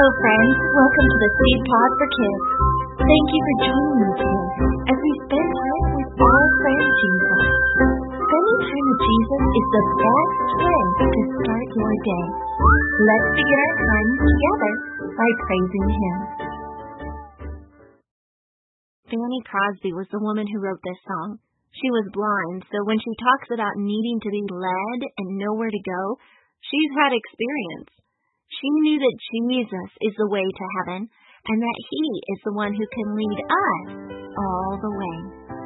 Hello, friends. Welcome to the Seed Pod for Kids. Thank you for joining me today as we spend time with our friend Jesus. Spending time with Jesus is the best way to start your day. Let's begin our time together by praising Him. Fanny Crosby was the woman who wrote this song. She was blind, so when she talks about needing to be led and know where to go, she's had experience. She knew that Jesus is the way to heaven and that He is the one who can lead us all the way.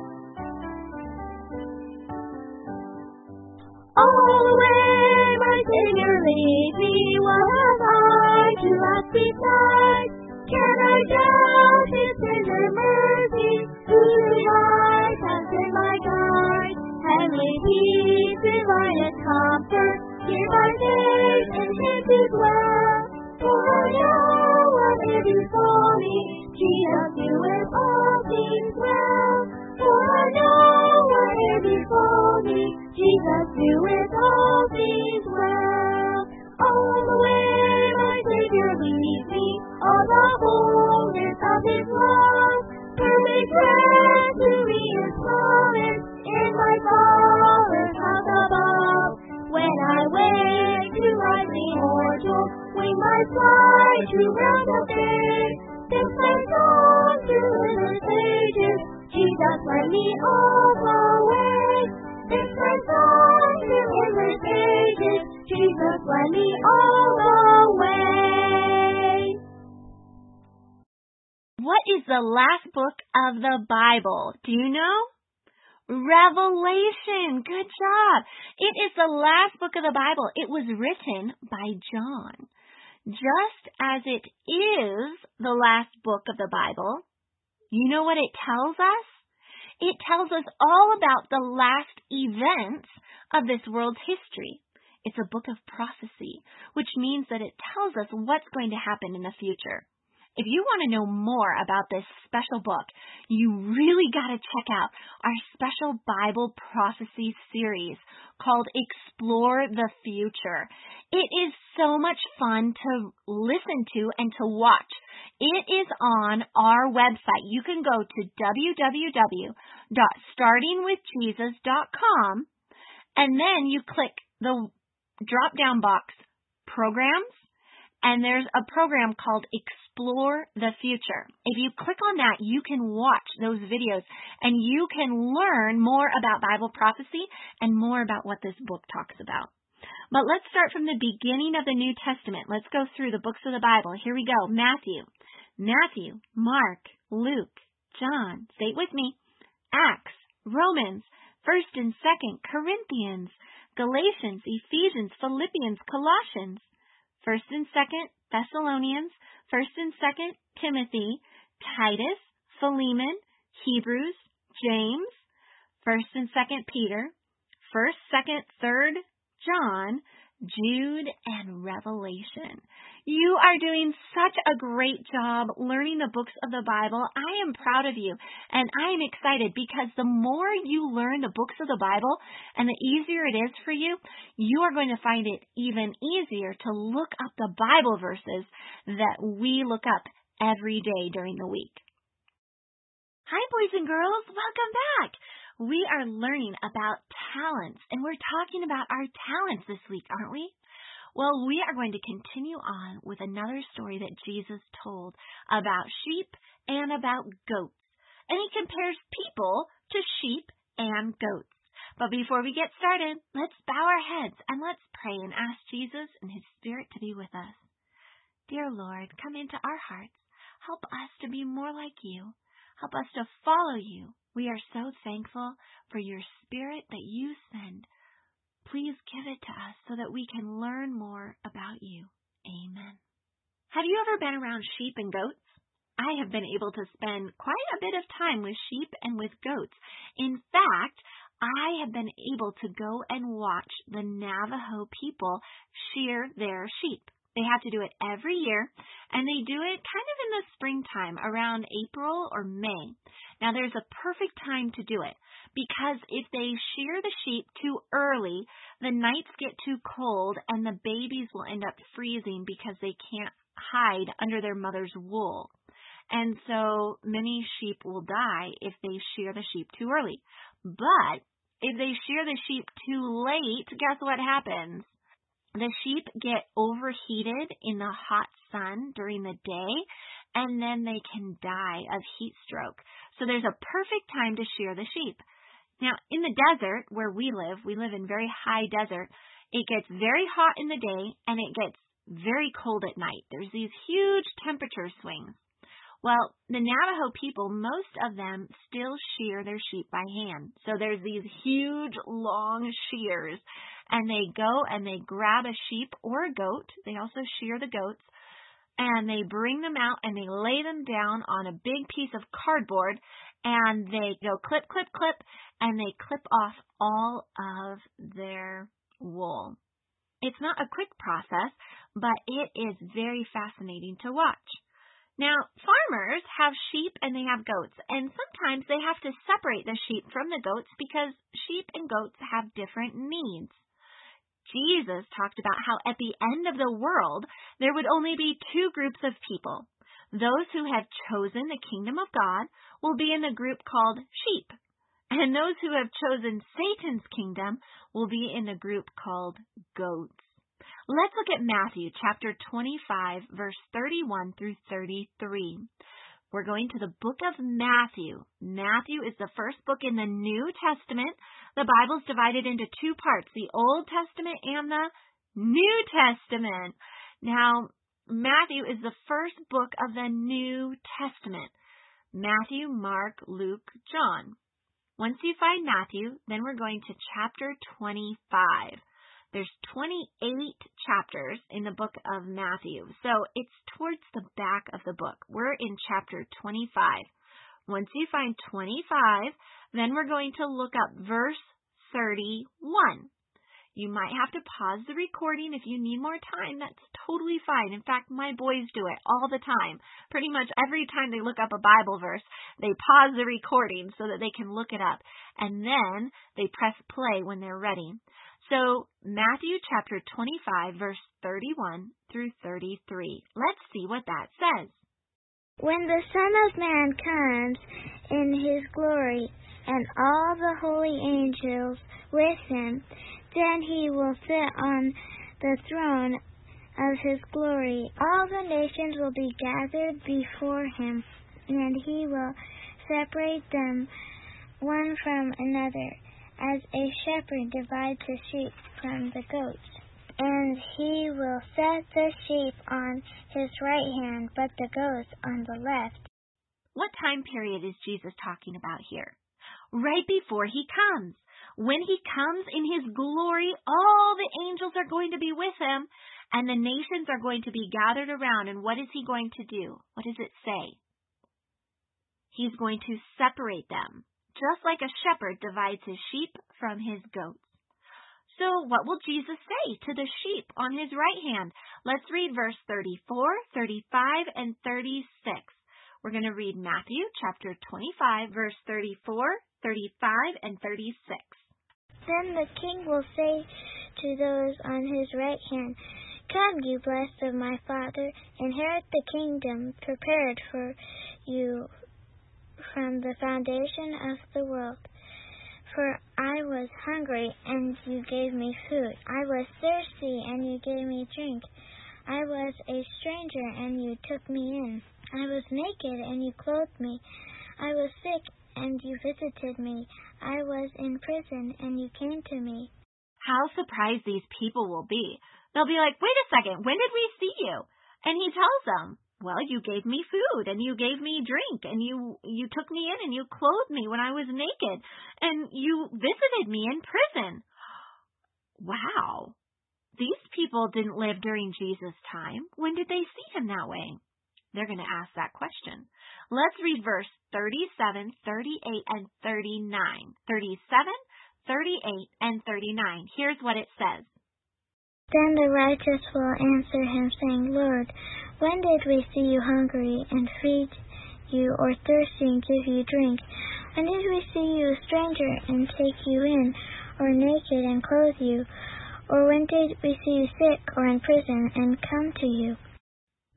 All the way, my Savior lead me. What have I to ask besides? Can I doubt His tender mercy? Who light has been my guide? Heavenly peace, divine comfort, here by faith in Him to dwell. For I know whatever befall me, Jesus doeth all things well. For I know whatever befall me, Jesus doeth all things well. All the way my Savior leads me, all the fullness of His love. Perfect rest to me is promised in my Father's house above. When I wake to lightly mortal, wing my flight to realms of day, this my song to endless ages, Jesus led me all the way. This my song to endless ages, Jesus led me all the way. What is the last book of the Bible? Do you know? Revelation. Good job. It is the last book of the Bible. It was written by John. Just as it is the last book of the Bible, you know what it tells us? It tells us all about the last events of this world's history. It's a book of prophecy, which means that it tells us what's going to happen in the future. If you want to know more about this special book, you really got to check out our special Bible prophecy series called Explore the Future. It is so much fun to listen to and to watch. It is on our website. You can go to www.startingwithjesus.com and then you click the drop-down box Programs, and there's a program called Explore the Future. If you click on that, you can watch those videos and you can learn more about Bible prophecy and more about what this book talks about. But let's start from the beginning of the New Testament. Let's go through the books of the Bible. Here we go. Matthew, Mark, Luke, John, say it with me, Acts, Romans, 1st and 2nd Corinthians, Galatians, Ephesians, Philippians, Colossians, 1st and 2nd Thessalonians, 1st and 2nd Timothy, Titus, Philemon, Hebrews, James, 1st and 2nd Peter, 1st, 2nd, 3rd John, Jude, and Revelation. You are doing such a great job learning the books of the Bible. I am proud of you, and I am excited because the more you learn the books of the Bible and the easier it is for you, you are going to find it even easier to look up the Bible verses that we look up every day during the week. Hi, boys and girls. Welcome back. We are learning about talents, and we're talking about our talents this week, aren't we? Well, we are going to continue on with another story that Jesus told about sheep and about goats. And He compares people to sheep and goats. But before we get started, let's bow our heads and let's pray and ask Jesus and His Spirit to be with us. Dear Lord, come into our hearts. Help us to be more like You. Help us to follow You. We are so thankful for Your Spirit that You send. Please give it to us so that we can learn more about You. Amen. Have you ever been around sheep and goats? I have been able to spend quite a bit of time with sheep and with goats. In fact, I have been able to go and watch the Navajo people shear their sheep. They have to do it every year, and they do it kind of in the springtime, around April or May. Now, there's a perfect time to do it, because if they shear the sheep too early, the nights get too cold, and the babies will end up freezing because they can't hide under their mother's wool. And so many sheep will die if they shear the sheep too early. But if they shear the sheep too late, guess what happens? The sheep get overheated in the hot sun during the day, and then they can die of heat stroke. So there's a perfect time to shear the sheep. Now, in the desert where we live in very high desert, it gets very hot in the day and it gets very cold at night. There's these huge temperature swings. Well, the Navajo people, most of them still shear their sheep by hand. So there's these huge, long shears, and they go and they grab a sheep or a goat. They also shear the goats, and they bring them out and they lay them down on a big piece of cardboard, and they go clip, clip, clip, and they clip off all of their wool. It's not a quick process, but it is very fascinating to watch. Now, farmers have sheep and they have goats, and sometimes they have to separate the sheep from the goats because sheep and goats have different needs. Jesus talked about how at the end of the world, there would only be two groups of people. Those who have chosen the kingdom of God will be in the group called sheep, and those who have chosen Satan's kingdom will be in the group called goats. Let's look at Matthew chapter 25, verse 31 through 33. We're going to the book of Matthew. Matthew is the first book in the New Testament. The Bible's divided into two parts, the Old Testament and the New Testament. Now, Matthew is the first book of the New Testament. Matthew, Mark, Luke, John. Once you find Matthew, then we're going to chapter 25. There's 28 chapters in the book of Matthew, so it's towards the back of the book. We're in chapter 25. Once you find 25, then we're going to look up verse 31. You might have to pause the recording if you need more time. That's totally fine. In fact, my boys do it all the time. Pretty much every time they look up a Bible verse, they pause the recording so that they can look it up. And then they press play when they're ready. So, Matthew chapter 25, verse 31 through 33. Let's see what that says. When the Son of Man comes in his glory, and all the holy angels with him, then he will sit on the throne of his glory. All the nations will be gathered before him, and he will separate them one from another, as a shepherd divides the sheep from the goats. And he will set the sheep on his right hand, but the goats on the left. What time period is Jesus talking about here? Right before he comes. When he comes in his glory, all the angels are going to be with him, and the nations are going to be gathered around. And what is he going to do? What does it say? He's going to separate them, just like a shepherd divides his sheep from his goats. So what will Jesus say to the sheep on his right hand? Let's read verse 34, 35, and 36. We're going to read Matthew chapter 25, verse 34, 35, and 36. Then the king will say to those on his right hand, "Come, you blessed of my Father, inherit the kingdom prepared for you from the foundation of the world. For I was hungry, and you gave me food. I was thirsty, and you gave me drink. I was a stranger, and you took me in. I was naked, and you clothed me. I was sick, and you visited me. I was in prison, and you came to me." How surprised these people will be. They'll be like, "Wait a second, when did we see you?" And he tells them, "Well, you gave me food, and you gave me drink, and you took me in, and you clothed me when I was naked, and you visited me in prison." Wow. These people didn't live during Jesus' time. When did they see him that way? They're going to ask that question. Let's read verse 37, 38, and 39. 37, 38, and 39. Here's what it says. Then the righteous will answer him, saying, "Lord, when did we see you hungry and feed you, or thirsty and give you drink? When did we see you a stranger and take you in, or naked and clothe you? Or when did we see you sick or in prison and come to you?"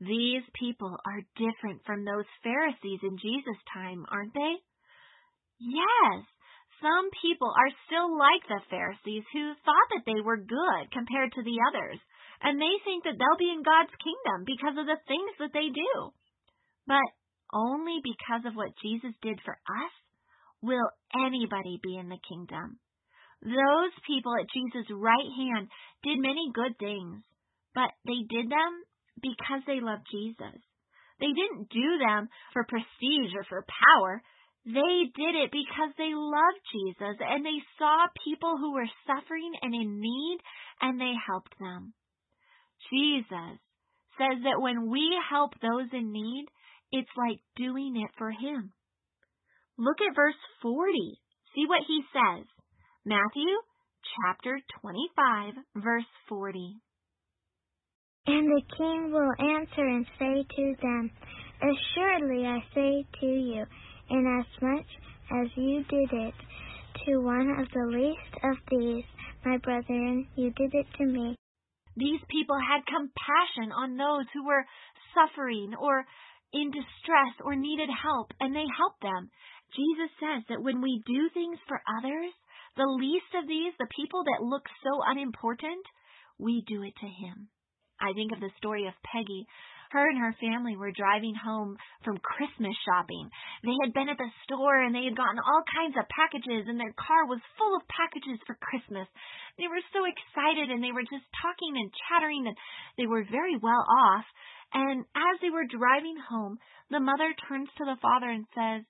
These people are different from those Pharisees in Jesus' time, aren't they? Yes, some people are still like the Pharisees who thought that they were good compared to the others, and they think that they'll be in God's kingdom because of the things that they do. But only because of what Jesus did for us will anybody be in the kingdom. Those people at Jesus' right hand did many good things, but they did them because they loved Jesus. They didn't do them for prestige or for power. They did it because they loved Jesus and they saw people who were suffering and in need, and they helped them. Jesus says that when we help those in need, it's like doing it for Him. Look at verse 40. See what He says. Matthew chapter 25, verse 40. And the king will answer and say to them, Assuredly I say to you, inasmuch as you did it to one of the least of these, my brethren, you did it to me. These people had compassion on those who were suffering or in distress or needed help, and they helped them. Jesus says that when we do things for others, the least of these, the people that look so unimportant, we do it to Him. I think of the story of Peggy. Her and her family were driving home from Christmas shopping. They had been at the store and they had gotten all kinds of packages, and their car was full of packages for Christmas. They were so excited and they were just talking and chattering, and they were very well off. And as they were driving home, the mother turns to the father and says,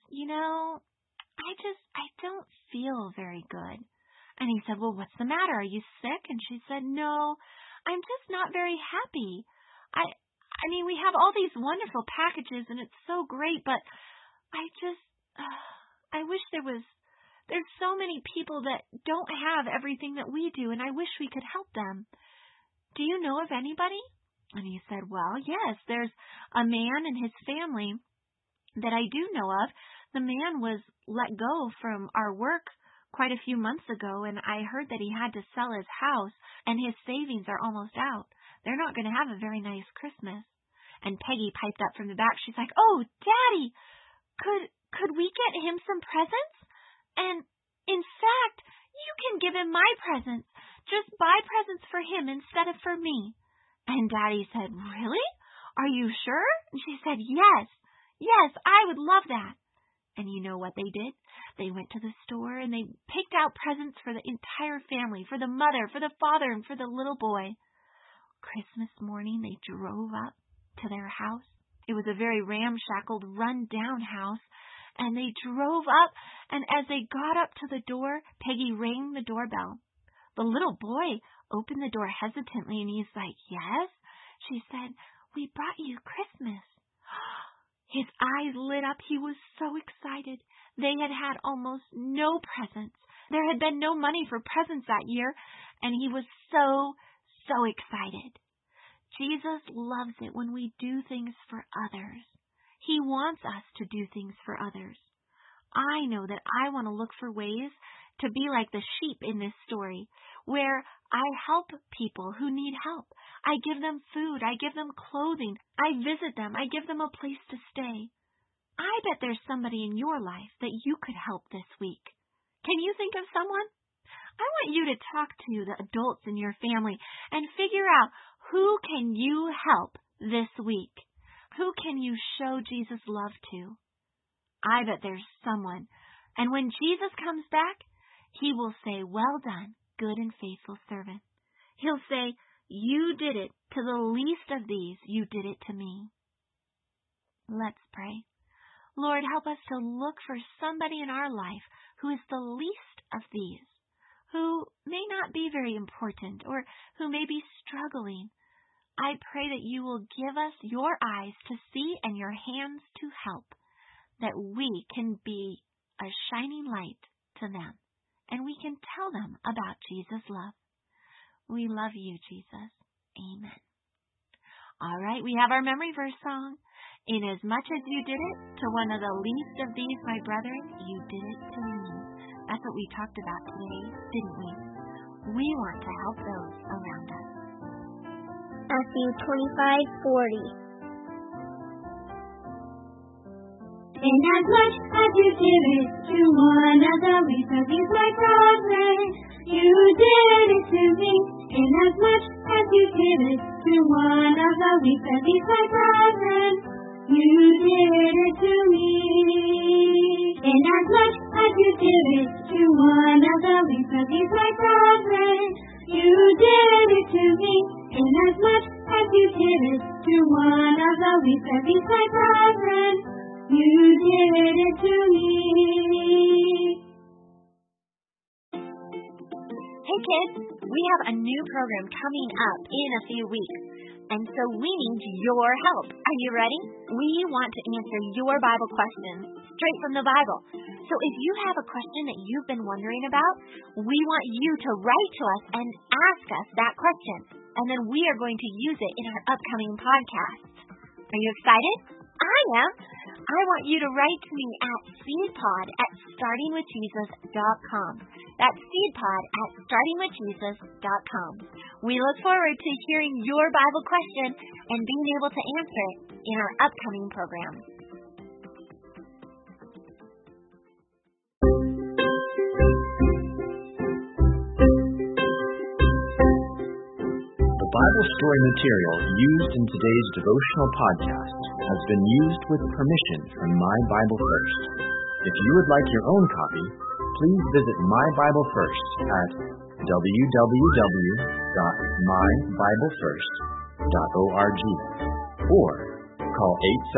I don't feel very good. And he said, well, what's the matter? Are you sick? And she said, no, I'm just not very happy. I mean, we have all these wonderful packages and it's so great, but I wish there's so many people that don't have everything that we do, and I wish we could help them. Do you know of anybody? And he said, well, yes, there's a man and his family that I do know of. The man was let go from our work quite a few months ago, and I heard that he had to sell his house, and his savings are almost out. They're not going to have a very nice Christmas. And Peggy piped up from the back. She's like, oh, Daddy, could we get him some presents? And in fact, you can give him my presents. Just buy presents for him instead of for me. And Daddy said, really? Are you sure? And she said, yes, I would love that. And you know what they did? They went to the store and they picked out presents for the entire family, for the mother, for the father, and for the little boy. Christmas morning, they drove up to their house. It was a very ramshackled, run-down house. And they drove up, and as they got up to the door, Peggy rang the doorbell. The little boy opened the door hesitantly, and he's like, yes? She said, we brought you Christmas. His eyes lit up. He was so excited. They had had almost no presents. There had been no money for presents that year, and he was so excited. Jesus loves it when we do things for others. He wants us to do things for others. I know that I want to look for ways to be like the sheep in this story, where I help people who need help. I give them food. I give them clothing. I visit them. I give them a place to stay. I bet there's somebody in your life that you could help this week. Can you think of someone? I want you to talk to the adults in your family and figure out who can you help this week. Who can you show Jesus' love to? I bet there's someone. And when Jesus comes back, He will say, well done, good and faithful servant. He'll say, you did it to the least of these. You did it to me. Let's pray. Lord, help us to look for somebody in our life who is the least of these, who may not be very important or who may be struggling. I pray that you will give us your eyes to see and your hands to help, that we can be a shining light to them and we can tell them about Jesus' love. We love you, Jesus. Amen. All right, we have our memory verse song. Inasmuch as you did it to one of the least of these, my brethren, you did it to me. That's what we talked about today, didn't we? We want to help those around us. Matthew 25:40. Inasmuch as you did it to one of the least of these my brethren, you did it to me. Inasmuch as you did it to one of the least of these my brethren, you did it to me. Inasmuch as you did it to one of the least of these my brethren, you did it to me. Inasmuch as you did it to one of the least of these my brethren, you did it to me. Hey kids, we have a new program coming up in a few weeks, and so we need your help. Are you ready? We want to answer your Bible questions straight from the Bible. So if you have a question that you've been wondering about, we want you to write to us and ask us that question, and then we are going to use it in our upcoming podcasts. Are you excited? I am. I want you to write to me at seedpod@startingwithjesus.com. That's seedpod@startingwithjesus.com. We look forward to hearing your Bible question and being able to answer it in our upcoming program. The Bible story material used in today's devotional podcast has been used with permission from My Bible First. If you would like your own copy, please visit My Bible First at www.mybiblefirst.org or call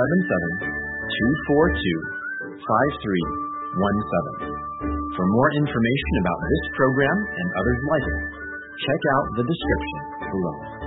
877-242-5317. For more information about this program and others like it, check out the description below.